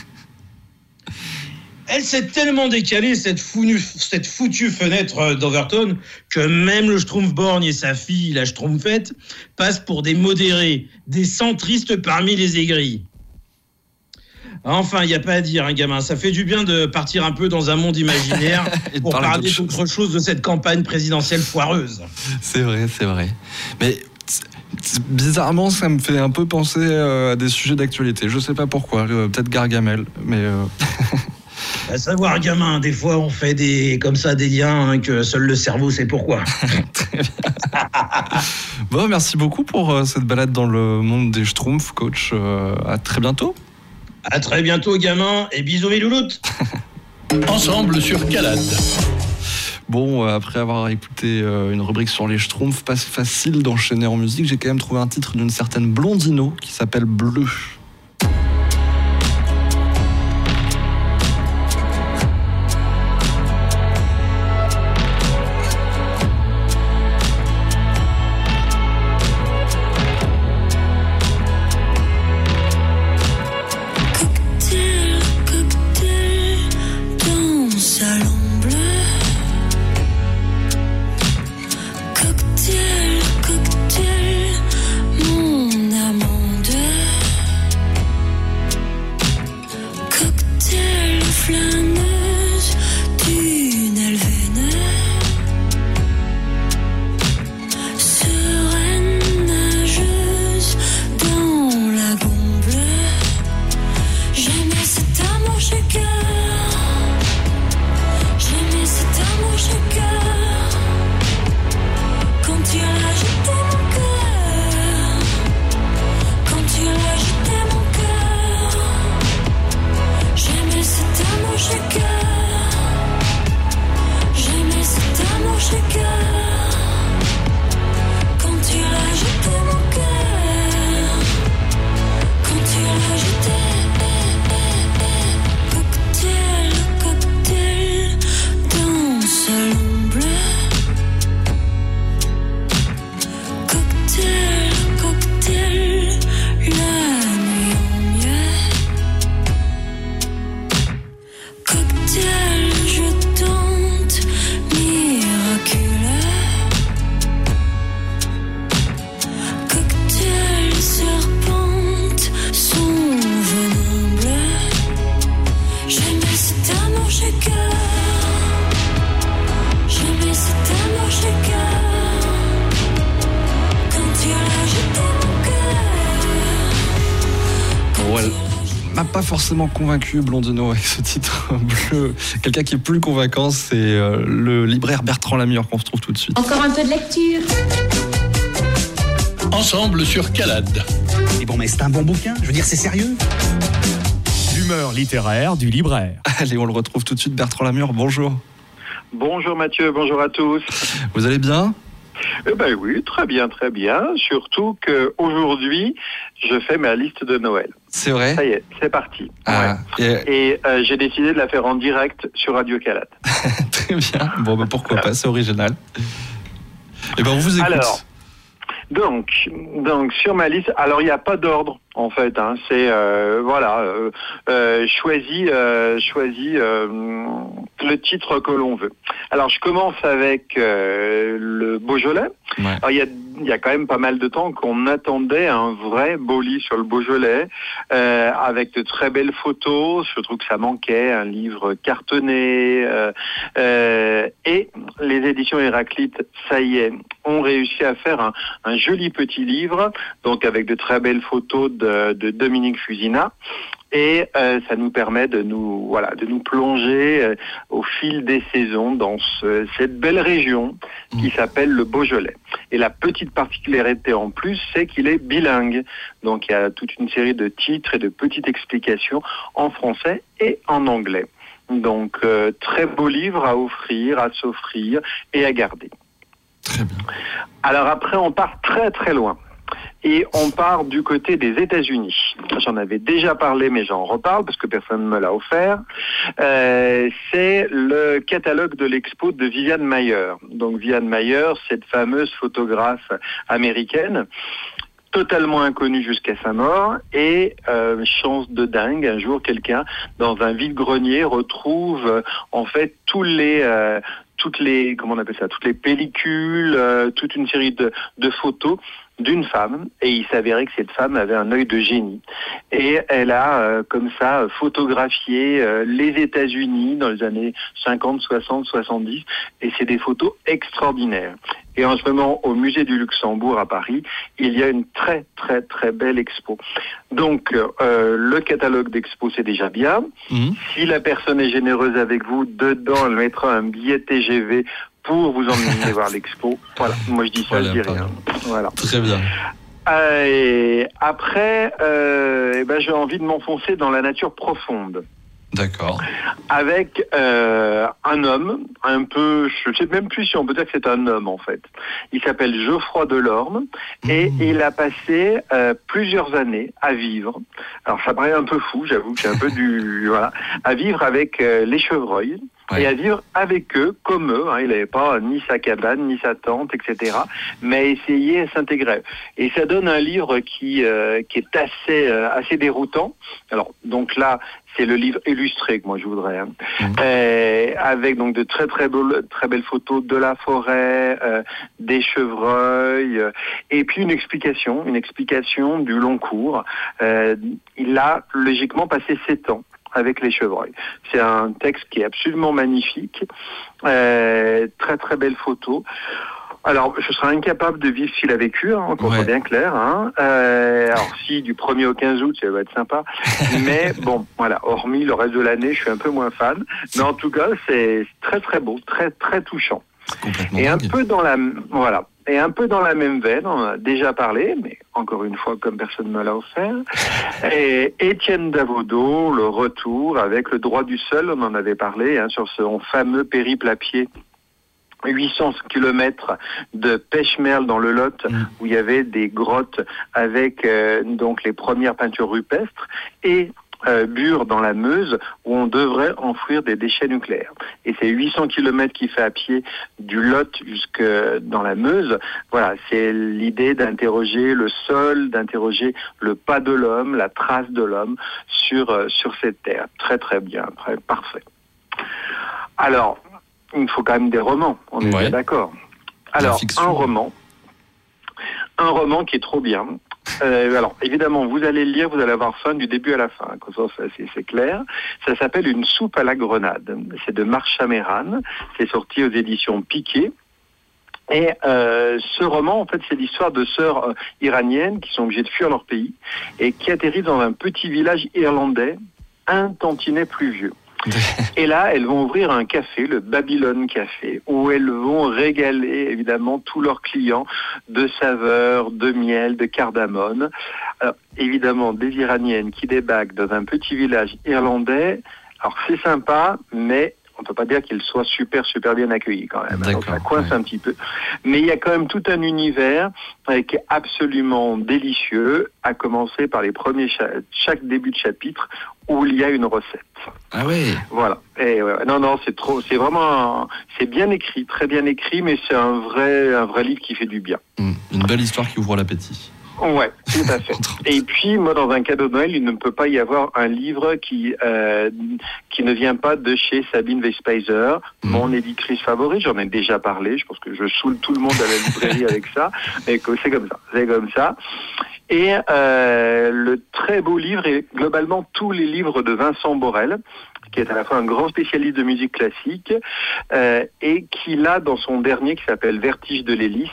Elle s'est tellement décalée, cette, foutu, cette foutue fenêtre d'Overton, que même le schtroumpf borgne et sa fille, la schtroumpfette, passent pour des modérés, des centristes parmi les aigris. Enfin, il n'y a pas à dire, hein, gamin. Ça fait du bien de partir un peu dans un monde imaginaire pour parler d'autre chose de cette campagne présidentielle foireuse. C'est vrai, c'est vrai. Mais bizarrement, ça me fait un peu penser à des sujets d'actualité. Je ne sais pas pourquoi. Peut-être Gargamel, mais... Euh... À savoir, gamin, des fois, on fait des, comme ça des liens hein, que seul le cerveau sait pourquoi. Très bien. Bon, merci beaucoup pour euh, cette balade dans le monde des schtroumpfs, coach. Euh, à très bientôt. À très bientôt, gamin, et bisous mes louloutes. Ensemble sur Calade. Bon, euh, après avoir écouté euh, une rubrique sur les schtroumpfs, pas facile d'enchaîner en musique. J'ai quand même trouvé un titre d'une certaine Blondino qui s'appelle Bleu. Cocktail, cocktail, mon amande. elle m'a pas forcément convaincu, Blondino, avec ce titre bleu. Quelqu'un qui est plus convaincant, c'est euh, le libraire Bertrand Lamure qu'on se trouve tout de suite. Encore un peu de lecture. Ensemble sur Calade. Mais bon, mais c'est un bon bouquin, je veux dire, c'est sérieux. L'humeur littéraire du libraire. Allez, on le retrouve tout de suite, Bertrand Lamure, bonjour. Bonjour Mathieu, bonjour à tous. Vous allez bien ? Eh ben oui, très bien, très bien. Surtout qu'aujourd'hui, je fais ma liste de Noël. C'est vrai ? Ça y est, c'est parti. Ah, ouais. Et, et euh, j'ai décidé de la faire en direct sur Radio Calade. Très bien. Bon, ben pourquoi pas, c'est original. Eh ben, on vous écoute. Alors, donc, donc sur ma liste, alors il n'y a pas d'ordre en fait. Hein, c'est euh, voilà, euh, euh, choisis, euh, choisis euh, le titre que l'on veut. Alors je commence avec euh, le Beaujolais. Ouais. Alors il y a il y a quand même pas mal de temps qu'on attendait un vrai beau livre sur le Beaujolais, euh, avec de très belles photos. Je trouve que ça manquait, un livre cartonné. Euh, euh, et les éditions Héraclite, ça y est, ont réussi à faire un, un joli petit livre, donc avec de très belles photos de, de Dominique Fusina. Et euh, ça nous permet de nous voilà de nous plonger euh, au fil des saisons dans ce, cette belle région qui s'appelle le Beaujolais. Et la petite particularité en plus, c'est qu'il est bilingue. Donc il y a toute une série de titres et de petites explications en français et en anglais. Donc euh, très beau livre à offrir, à s'offrir et à garder. Très bien. Alors après, on part très très loin. Et on part du côté des États-Unis. J'en avais déjà parlé, mais j'en reparle parce que personne ne me l'a offert. Euh, c'est le catalogue de l'expo de Viviane Maier. Donc Viviane Maier, cette fameuse photographe américaine, totalement inconnue jusqu'à sa mort, et euh, chance de dingue, un jour quelqu'un dans un vide-grenier retrouve euh, en fait tous les euh, toutes les comment on appelle ça, toutes les pellicules, euh, toute une série de, de photos d'une femme, et il s'avérait que cette femme avait un œil de génie. Et elle a, euh, comme ça, photographié euh, les États-Unis dans les années cinquante, soixante, soixante-dix, et c'est des photos extraordinaires. Et en ce moment, au musée du Luxembourg à Paris, il y a une très, très, très belle expo. Donc, euh, le catalogue d'expo, c'est déjà bien. Mmh. Si la personne est généreuse avec vous, dedans, elle mettra un billet T G V pour vous emmener voir l'expo. Voilà, moi je dis ça, voilà, je dis rien. Voilà. Très bien. Euh, et après, euh, eh ben, j'ai envie de m'enfoncer dans la nature profonde. D'accord. Avec euh, un homme, un peu, je ne sais même plus si on peut dire que c'est un homme en fait. Il s'appelle Geoffroy Delorme et mmh. il a passé euh, plusieurs années à vivre. Alors ça paraît un peu fou, j'avoue que c'est un peu du voilà, à vivre avec euh, les chevreuils. Ouais. Et à vivre avec eux, comme eux. Hein, il n'avait pas ni sa cabane, ni sa tente, et cetera. Mais essayer à s'intégrer. Et ça donne un livre qui euh, qui est assez euh, assez déroutant. Alors donc là, c'est le livre illustré que moi je voudrais, hein. Mmh. Euh, avec donc de très très belles très belles photos de la forêt, euh, des chevreuils, euh, et puis une explication, une explication du long cours. Euh, il a logiquement passé sept ans avec les chevreuils. C'est un texte qui est absolument magnifique, euh, très très belle photo. Alors, je serais incapable de vivre s'il a vécu, hein, qu'on soit bien clair. Hein. Euh, alors, si du premier au quinze août, ça va être sympa. Mais bon, voilà, hormis le reste de l'année, je suis un peu moins fan. Mais en tout cas, c'est très très beau, très très touchant. Et un dingue. peu dans la voilà. Et un peu dans la même veine, on en a déjà parlé, mais encore une fois, comme personne ne me l'a offert. Et Étienne Davodo, le retour avec le droit du sol, on en avait parlé, hein, sur son fameux périple à pied. huit cents kilomètres de Pêche-Merle dans le Lot, mmh. où il y avait des grottes avec euh, donc les premières peintures rupestres, et Euh, Bure dans la Meuse, où on devrait enfouir des déchets nucléaires. Et c'est huit cents kilomètres qu'il fait à pied du Lot jusque dans la Meuse. Voilà, c'est l'idée d'interroger le sol, d'interroger le pas de l'homme, la trace de l'homme sur euh, sur cette terre. Très très bien, très parfait. Alors, il faut quand même des romans, on est ouais. bien d'accord. Alors, un roman, un roman qui est trop bien. Euh, alors, évidemment, vous allez le lire, vous allez avoir faim du début à la fin, comme ça, c'est, c'est clair. Ça s'appelle Une soupe à la grenade. C'est de Marc Chaméran. C'est sorti aux éditions Piquet. Et euh, ce roman, en fait, c'est l'histoire de sœurs euh, iraniennes qui sont obligées de fuir leur pays et qui atterrissent dans un petit village irlandais, un tantinet pluvieux. Et là, elles vont ouvrir un café, le Babylone Café, où elles vont régaler évidemment tous leurs clients de saveurs, de miel, de cardamone. Alors, évidemment, des Iraniennes qui débarquent dans un petit village irlandais. Alors, c'est sympa, mais on ne peut pas dire qu'ils soient super, super bien accueillis quand même. Donc, ça coince ouais. un petit peu. Mais il y a quand même tout un univers euh, qui est absolument délicieux, à commencer par les premiers cha- chaque début de chapitre où il y a une recette. Ah oui. Voilà. Et ouais, non, non, c'est trop, c'est vraiment, un, c'est bien écrit, très bien écrit, mais c'est un vrai, un vrai livre qui fait du bien. Mmh, une belle histoire qui ouvre l'appétit. Ouais, tout à fait. Et puis, moi, dans un cadeau de Noël, il ne peut pas y avoir un livre qui euh, qui ne vient pas de chez Sabine Westpeiser, mmh. mon éditrice favorite. J'en ai déjà parlé. Je pense que je saoule tout le monde à la librairie avec ça. Mais que c'est comme ça. C'est comme ça. Et euh, le très beau livre est globalement tous les livres de Vincent Borel, qui est à la fois un grand spécialiste de musique classique, euh, et qui là, dans son dernier, qui s'appelle Vertige de l'hélice,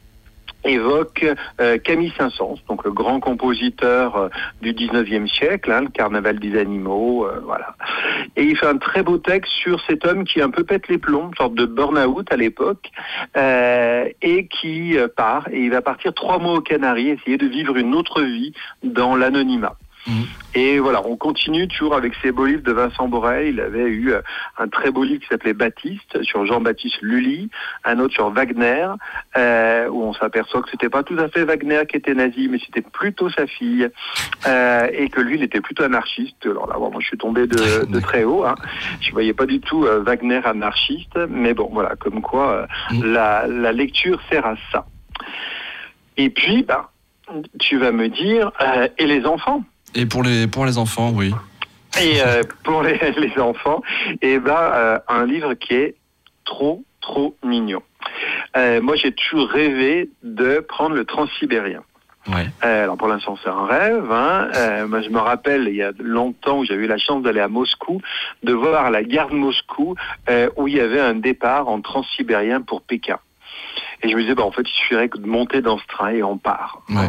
évoque euh, Camille Saint-Saëns, donc le grand compositeur euh, du dix-neuvième siècle, hein, le Carnaval des animaux, euh, voilà. Et il fait un très beau texte sur cet homme qui un peu pète les plombs, une sorte de burn-out à l'époque, euh, et qui euh, part, et il va partir trois mois aux Canaries, essayer de vivre une autre vie dans l'anonymat. Mmh. Et voilà, on continue toujours avec ces beaux livres de Vincent Borel. Il avait eu un très beau livre qui s'appelait Baptiste, sur Jean-Baptiste Lully, un autre sur Wagner, euh, où on s'aperçoit que c'était pas tout à fait Wagner qui était nazi, mais c'était plutôt sa fille, euh, et que lui, il était plutôt anarchiste. Alors là, moi, je suis tombé de, de très haut. Hein. Je voyais pas du tout euh, Wagner anarchiste, mais bon, voilà, comme quoi euh, mmh. la, la lecture sert à ça. Et puis, bah, tu vas me dire, euh, et les enfants ? Et pour les pour les enfants, oui. Et euh, pour les, les enfants, et ben euh, un livre qui est trop trop mignon. Euh, moi, j'ai toujours rêvé de prendre le Transsibérien. Ouais. Euh, alors pour l'instant, c'est un rêve. Hein. Euh, moi, je me rappelle, il y a longtemps, où j'avais eu la chance d'aller à Moscou, de voir la gare de Moscou, euh, où il y avait un départ en Transsibérien pour Pékin. Et je me disais, bah, en fait, il suffirait que de monter dans ce train et on part. Ouais.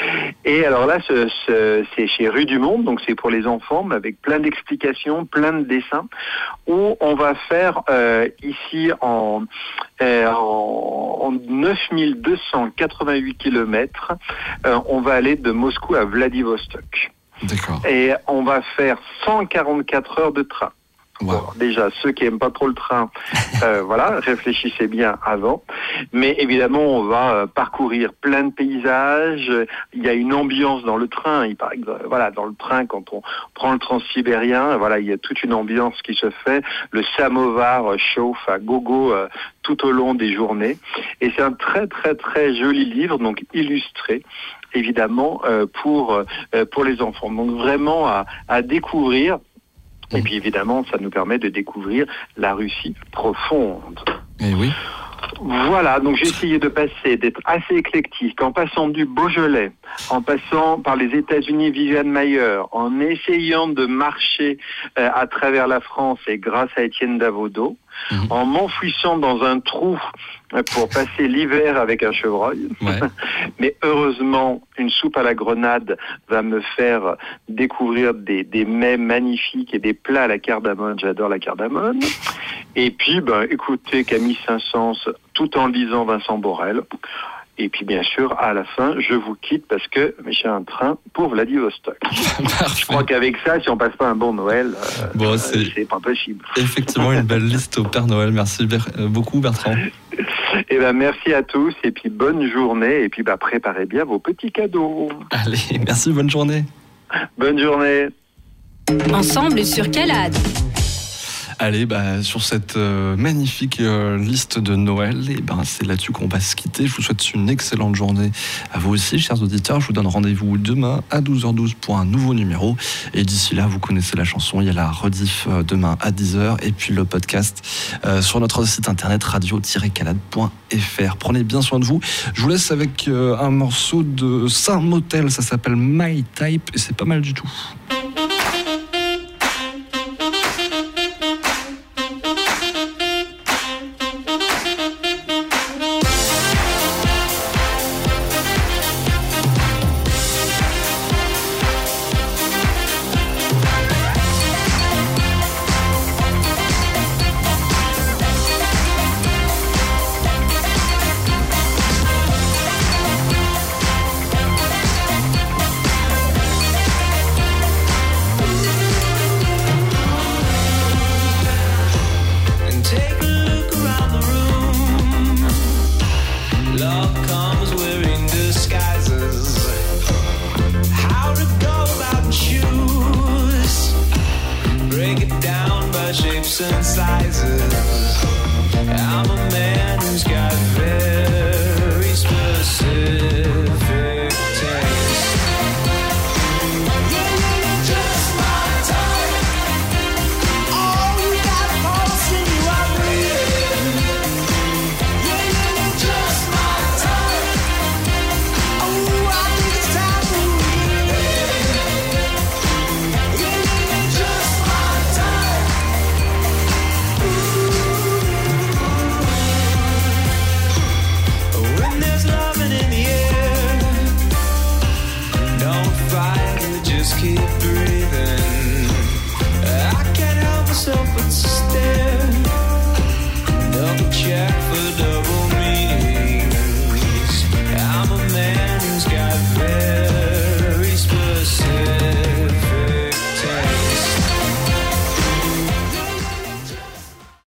Et alors là, ce, ce, c'est chez Rue du Monde, donc c'est pour les enfants, mais avec plein d'explications, plein de dessins, où on va faire euh, ici en, euh, en, en neuf mille deux cent quatre-vingt-huit kilomètres, euh, on va aller de Moscou à Vladivostok. D'accord. Et on va faire cent quarante-quatre heures de train. Wow. Bon, déjà, ceux qui aiment pas trop le train, euh, voilà, réfléchissez bien avant. Mais évidemment, on va euh, parcourir plein de paysages. Il y a une ambiance dans le train. Il paraît que, euh, voilà, dans le train, quand on prend le Transsibérien, voilà, il y a toute une ambiance qui se fait. Le samovar euh, chauffe à gogo euh, tout au long des journées. Et c'est un très, très, très joli livre, donc illustré, évidemment, euh, pour euh, pour les enfants. Donc vraiment à, à découvrir. Et puis évidemment, ça nous permet de découvrir la Russie profonde. Eh oui. Voilà, donc j'ai essayé de passer, d'être assez éclectique, en passant du Beaujolais, en passant par les États-Unis, Vivian Mayer, en essayant de marcher euh, à travers la France et grâce à Étienne Davodo, mmh. en m'enfouissant dans un trou pour passer l'hiver avec un chevreuil. Ouais. Mais heureusement, une soupe à la grenade va me faire découvrir des, des mets magnifiques et des plats à la cardamone. J'adore la cardamone. Et puis, ben, écoutez Camille Saint-Saëns tout en lisant Vincent Borel. Et puis, bien sûr, à la fin, je vous quitte parce que j'ai un train pour Vladivostok. Je crois qu'avec ça, si on passe pas un bon Noël, euh, bon, euh, c'est... c'est pas possible. Effectivement, une belle liste au Père Noël. Merci beaucoup, Bertrand. Eh ben, merci à tous et puis bonne journée. Et puis, bah, préparez bien vos petits cadeaux. Allez, merci, bonne journée. Bonne journée. Ensemble sur Calade. Allez, bah, sur cette euh, magnifique euh, liste de Noël, et ben, c'est là-dessus qu'on va se quitter. Je vous souhaite une excellente journée à vous aussi, chers auditeurs. Je vous donne rendez-vous demain à douze heures douze pour un nouveau numéro. Et d'ici là, vous connaissez la chanson. Il y a la rediff euh, demain à dix heures et puis le podcast euh, sur notre site internet radio tiret calade point f r. Prenez bien soin de vous. Je vous laisse avec euh, un morceau de Saint-Motel. Ça s'appelle My Type et c'est pas mal du tout. shapes and sizes. I'm a man who's got very specific taste. Yeah, you're just my type. Oh, you got pulse and you are real. Yeah, you're just my type. Oh, I think it's time for you. Yeah, you're just my type. When there's loving in the air, don't fight it, just keep breathing. I can't help myself but to stay.